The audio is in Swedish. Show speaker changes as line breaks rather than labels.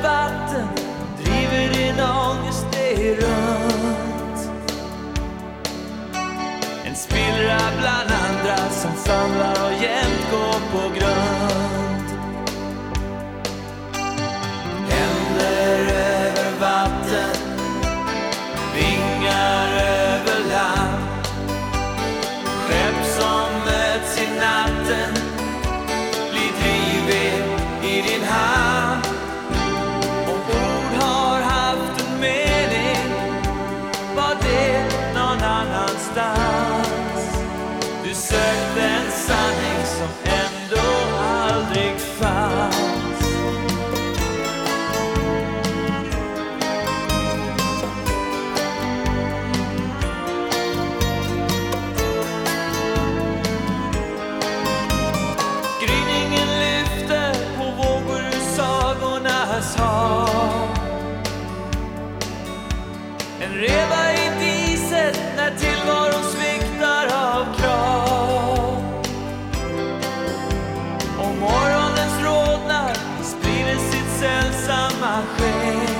vatten driver din ångest dig runt. En spillra bland andra som famlar och jämt går på grund. Händer över vatten, vingar över land. Skepp som möts i natten blir drivet i din hand. Och ord har haft en mening, var det någon annanstans? Du sökte en sanning som ändå aldrig fanns. Gryningen lyfter på vågor ur sagornas hav. En reva i diset när tillvaron sviktar av krav. Och morgonens rodnad sprider sitt sällsamma sken.